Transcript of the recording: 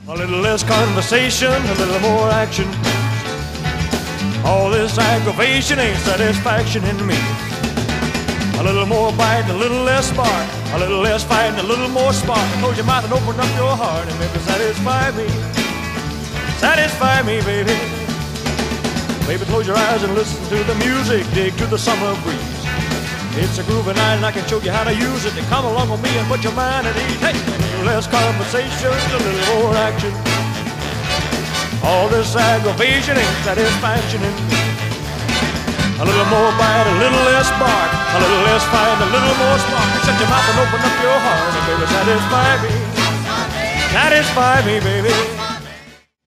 A little less conversation, a little more action. All this aggravation ain't satisfaction in me. A little more bite, a little less spark. A little less fight and a little more spark. Close your mouth and open up your heart and maybe satisfy me. Satisfy me, baby. Baby, close your eyes and listen to the music. Dig to the summer breeze. It's a groovy night and I can show you how to use it. To come along with me and put your mind at ease. Hey, a little less conversation, a little more action. All this aggravation ain't satisfaction in me. A little more bite, a little less bark. A little less fight, a little more spark. Shut your mouth and open up your heart and baby, satisfy me. Satisfy me, baby.